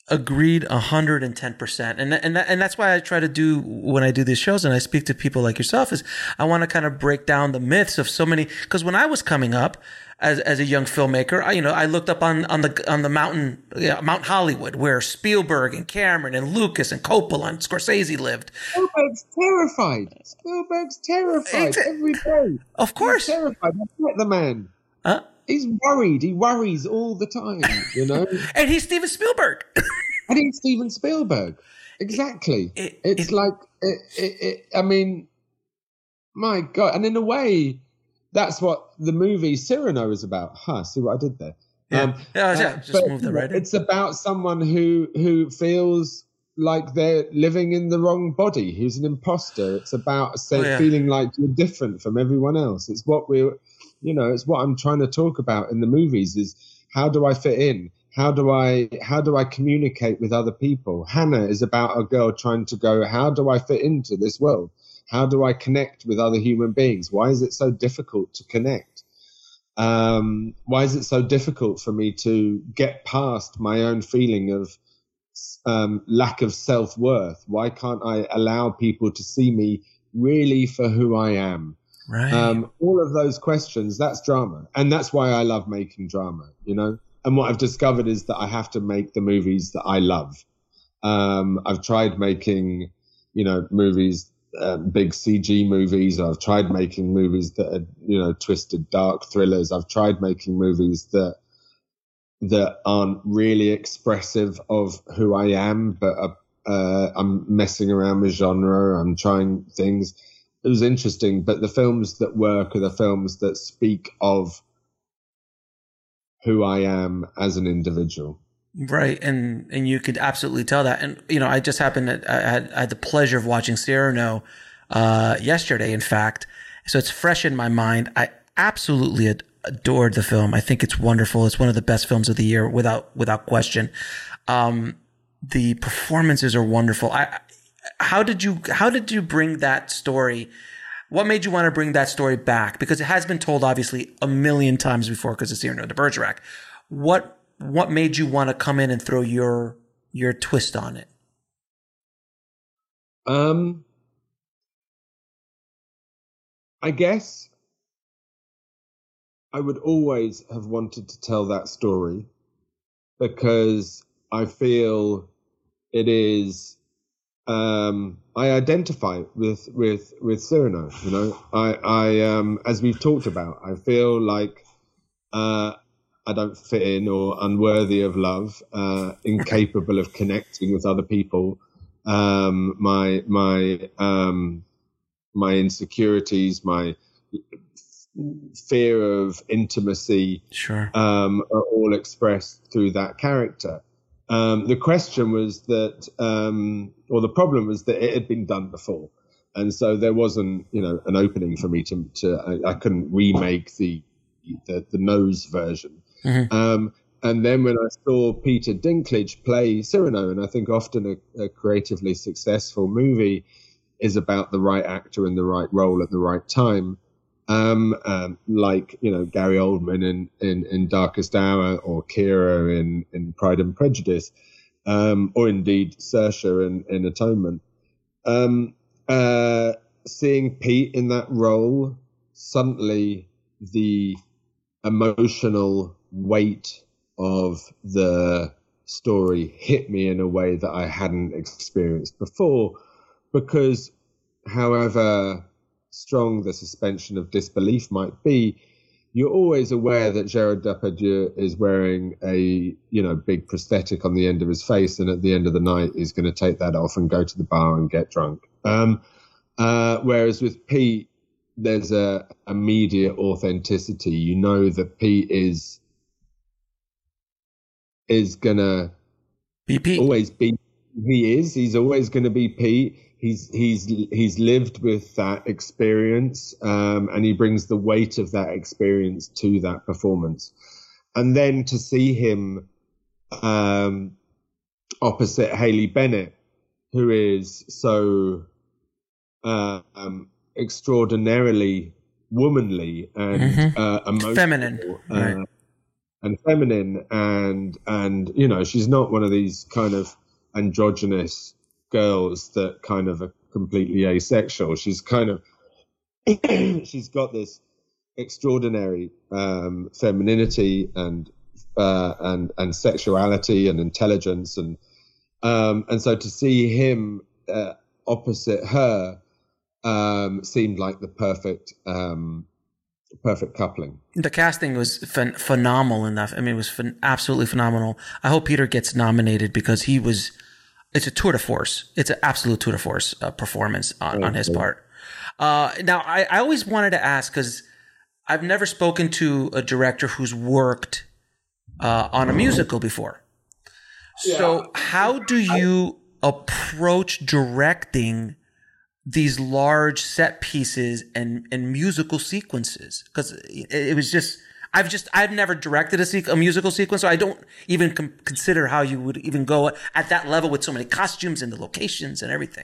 Agreed, one hundred ten percent. And and that, and that's why I try to do when I do these shows and I speak to people like yourself is I want to kind of break down the myths of so many, because when I was coming up as as a young filmmaker, I, you know, I looked up on on the on the mountain, yeah, Mount Hollywood, where Spielberg and Cameron and Lucas and Coppola and Scorsese lived. Spielberg's terrified. Spielberg's terrified It's- every day. Of course. He's terrified. I met the man. Huh? He's worried. He worries all the time, you know? And he's Steven Spielberg. I think Steven Spielberg. Exactly. It- it's it- like, it, it, it, I mean, my God. And in a way, that's what the movie Cyrano is about. Huh, see what I did there? Yeah, Um, yeah, yeah. uh, Just but, move that you know, right in. It's about someone who who feels like they're living in the wrong body, who's an imposter. It's about say, Oh, yeah. feeling like you're different from everyone else. It's what we're, you know, it's what I'm trying to talk about in the movies is how do I fit in? How do I how do I communicate with other people? Hannah is about a girl trying to go, how do I fit into this world? How do I connect with other human beings? Why is it so difficult to connect? Um, why is it so difficult for me to get past my own feeling of um, lack of self-worth? Why can't I allow people to see me really for who I am? Right. Um, all of those questions, that's drama. And that's why I love making drama, you know? And what I've discovered is that I have to make the movies that I love. Um, I've tried making, you know, movies, uh, big C G movies. I've tried making movies that are, you know, twisted, dark thrillers. I've tried making movies that that aren't really expressive of who I am, but are, uh, I'm messing around with genre. I'm trying things. It was interesting, but the films that work are the films that speak of who I am as an individual. Right, and and you could absolutely tell that. And you know, I just happened to I had I had the pleasure of watching Cyrano uh, yesterday. In fact, so it's fresh in my mind. I absolutely ad- adored the film. I think it's wonderful. It's one of the best films of the year, without without question. Um, the performances are wonderful. I how did you how did you bring that story? What made you want to bring that story back? Because it has been told obviously a million times before because of Cyrano de Bergerac. What What made you want to come in and throw your your twist on it? Um, I guess I would always have wanted to tell that story because I feel it is. Um, I identify with with with Cyrano. You know, I I um as we've talked about, I feel like uh. I don't fit in or unworthy of love, uh, incapable of connecting with other people. Um, my my um, my insecurities, my fear of intimacy, Sure, um, are all expressed through that character. Um, the question was that, um, or the problem was that it had been done before, and so there wasn't, you know, an opening for me to to. I, I couldn't remake the the, the nose version. Mm-hmm. Um, and then when I saw Peter Dinklage play Cyrano, and I think often a, a creatively successful movie is about the right actor in the right role at the right time, um, um, like, you know, Gary Oldman in, in, in Darkest Hour, or Keira in, in Pride and Prejudice, um, or indeed Saoirse in, in Atonement. Um, uh, seeing Pete in that role, suddenly the emotional weight of the story hit me in a way that I hadn't experienced before, because however strong the suspension of disbelief might be, you're always aware that Gerard Depardieu is wearing a, you know, big prosthetic on the end of his face, and at the end of the night he's going to take that off and go to the bar and get drunk. Um, uh, whereas with Pete, there's a immediate authenticity. You know that Pete is is gonna be Pete. Always be. He is. He's always going to be Pete. He's he's he's lived with that experience, um, and he brings the weight of that experience to that performance. And then to see him um, opposite Haley Bennett, who is so uh, um, extraordinarily womanly and mm-hmm. uh, emotional, feminine, right. uh, and feminine, and and you know, she's not one of these kind of androgynous girls that kind of are completely asexual. She's kind of she's got this extraordinary um, femininity and uh, and and sexuality and intelligence, and um, and so to see him uh, opposite her um, seemed like the perfect um, perfect coupling. The casting was phen- phenomenal enough. I mean, it was phen- absolutely phenomenal. I hope Peter gets nominated because he was. It's a tour de force. It's an absolute tour de force uh, performance on, on his part. Uh, now, I, I always wanted to ask because I've never spoken to a director who's worked uh, on a musical before. Yeah. So, how do you approach directing these large set pieces and, and musical sequences? Because it, it was just, I've just, I've never directed a, sequ- a musical sequence, so I don't even com- consider how you would even go at that level with so many costumes and the locations and everything.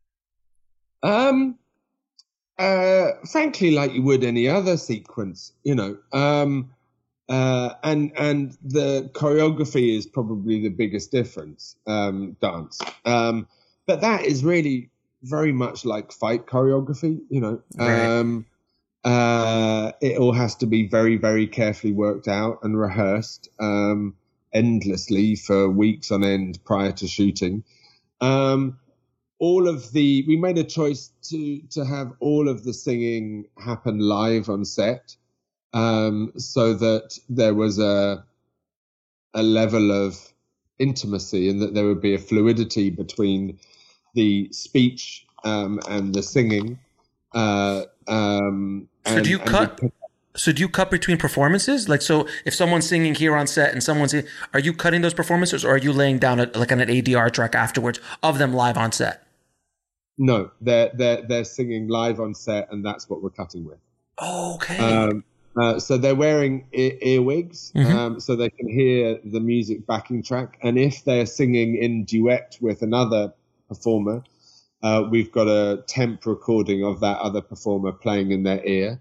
Um, uh, frankly, like you would any other sequence, you know, um, uh, and, and the choreography is probably the biggest difference, um, dance. Um, but that is really very much like fight choreography, you know, right. um, uh, it all has to be very, very carefully worked out and rehearsed, um, endlessly for weeks on end prior to shooting. Um, all of the, we made a choice to, to have all of the singing happen live on set, um, so that there was a, a level of intimacy and that there would be a fluidity between the speech um, and the singing. Uh, um, so and, do you cut? The, so do you cut between performances? Like, so if someone's singing here on set and someone's, are you cutting those performances, or are you laying down a, like on an A D R track afterwards of them live on set? No, they're they're they're singing live on set, and that's what we're cutting with. Oh, okay. Um, uh, so they're wearing ear, earwigs, mm-hmm. um, so they can hear the music backing track, and if they're singing in duet with another performer, uh, we've got a temp recording of that other performer playing in their ear.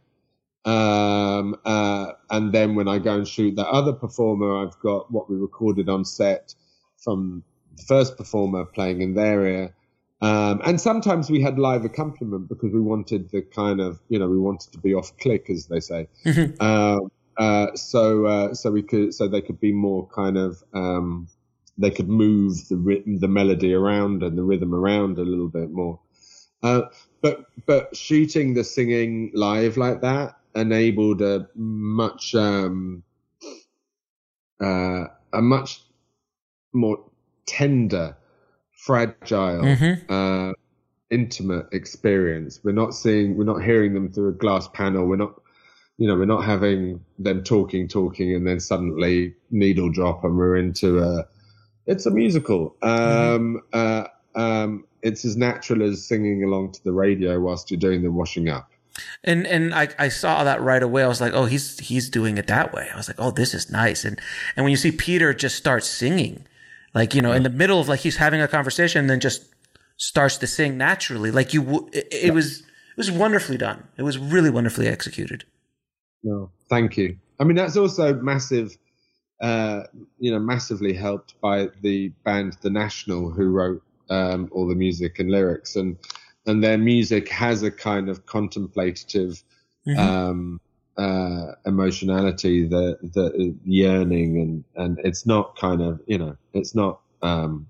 Um, uh, and then when I go and shoot that other performer, I've got what we recorded on set from the first performer playing in their ear. Um, and sometimes we had live accompaniment because we wanted the kind of, you know, we wanted to be off click, as they say. Mm-hmm. Uh, uh, so, uh, so we could, so they could be more kind of, um, they could move the rhythm, the melody around and the rhythm around a little bit more. Uh, but, but shooting the singing live like that enabled a much, um, uh, a much more tender, fragile, mm-hmm. uh, intimate experience. We're not seeing, we're not hearing them through a glass panel. We're not, you know, we're not having them talking, talking, and then suddenly needle drop and we're into a, it's a musical. Um, mm-hmm. uh, um, it's as natural as singing along to the radio whilst you're doing the washing up. And and I, I saw that right away. I was like, oh, he's he's doing it that way. I was like, oh, this is nice. And and when you see Peter just start singing, like, you know, in the middle of, like, he's having a conversation and then just starts to sing naturally. Like, you, it, it was, it was wonderfully done. It was really wonderfully executed. No, thank you. I mean, that's also massive, uh, you know, massively helped by the band The National, who wrote um, all the music and lyrics, and and their music has a kind of contemplative mm-hmm. um, uh, emotionality, the the yearning, and and it's not kind of, you know, it's not. Um,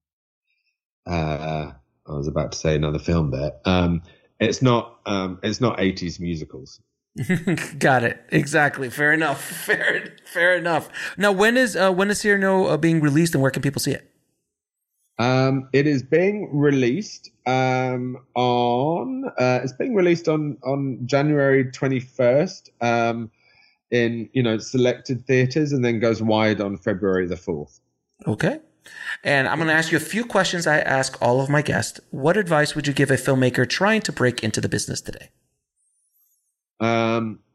uh, I was about to say another film there. Um, it's not. Um, it's not eighties musicals. Got it. Exactly. Fair enough. Fair. Fair enough. Now, when is uh, when is Cyrano uh, being released, and where can people see it? Um, it is being released um, on. Uh, it's being released on on January twenty-first. Um, in, you know, selected theaters, and then goes wide on February the fourth. Okay. And I'm going to ask you a few questions I ask all of my guests. What advice would you give a filmmaker trying to break into the business today? Um.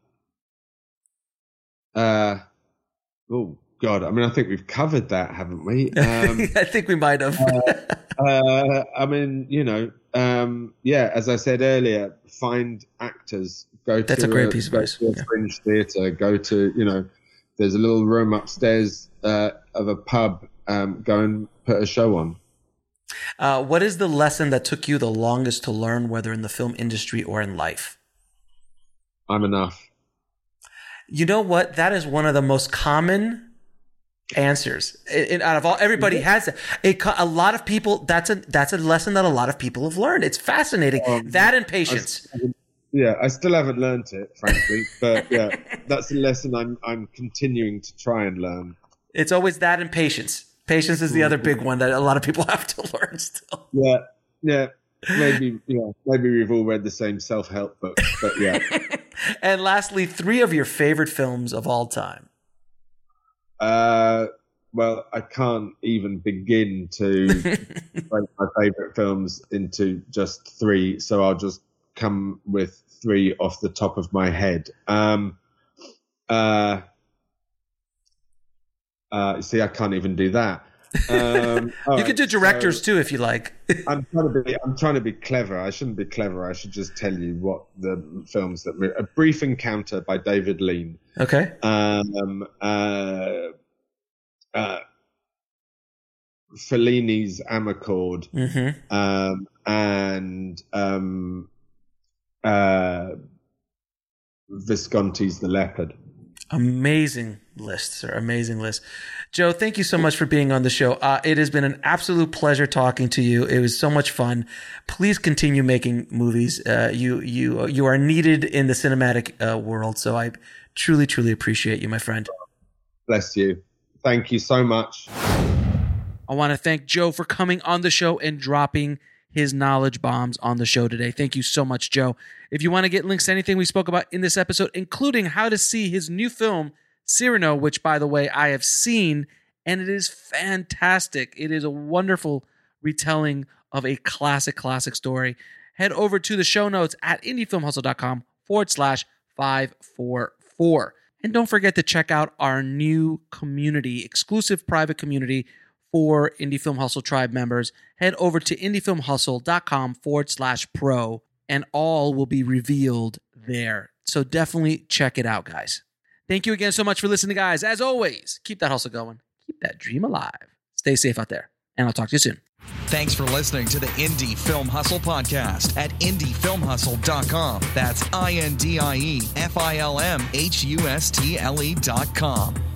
Uh. Oh God! I mean, I think we've covered that, haven't we? Um, I think we might have. uh, uh, I mean, you know, um, yeah. As I said earlier, find actors. Go That's to a great a, piece of go advice. to a Yeah. fringe theatre. Go to, you know, there's a little room upstairs uh, of a pub. Um, go and put a show on. Uh, what is the lesson that took you the longest to learn, whether in the film industry or in life? I'm enough. You know what? That is one of the most common answers. It, it, out of all, everybody yeah. has it. it. A lot of people. That's a that's a lesson that a lot of people have learned. It's fascinating. Um, that and patience. I, yeah, I still haven't learned it, frankly, but yeah, that's a lesson I'm I'm continuing to try and learn. It's always that and patience. Patience is the other big one that a lot of people have to learn still. Yeah, yeah. Maybe, yeah, maybe we've all read the same self-help book, but yeah. And lastly, three of your favorite films of all time. Uh, well, I can't even begin to break my favorite films into just three, so I'll just come with three off the top of my head. Um, uh, uh, see, I can't even do that. Um, you right, could do directors so too if you like. I'm trying to be. I'm trying to be clever. I shouldn't be clever. I should just tell you what the films that. A Brief Encounter by David Lean. Okay. Um. Uh. uh Fellini's Amarcord. Mm-hmm. Um. And um. Uh. Visconti's The Leopard. Amazing list, sir. Amazing list. Joe, thank you so much for being on the show. Uh, it has been an absolute pleasure talking to you. It was so much fun. Please continue making movies. Uh, you you you are needed in the cinematic uh, world. So I truly, truly appreciate you, my friend. Bless you. Thank you so much. I want to thank Joe for coming on the show and dropping his knowledge bombs on the show today. Thank you so much, Joe. If you want to get links to anything we spoke about in this episode, including how to see his new film, Cyrano, which, by the way, I have seen, and it is fantastic. It is a wonderful retelling of a classic, classic story. Head over to the show notes at indiefilmhustle.com forward slash 544. And don't forget to check out our new community, exclusive private community for Indie Film Hustle Tribe members. Head over to indiefilmhustle.com forward slash pro, and all will be revealed there. So definitely check it out, guys. Thank you again so much for listening, guys. As always, keep that hustle going. Keep that dream alive. Stay safe out there, and I'll talk to you soon. Thanks for listening to the Indie Film Hustle podcast at indie film hustle dot com. That's I N D I E F I L M H U S T L E dot com.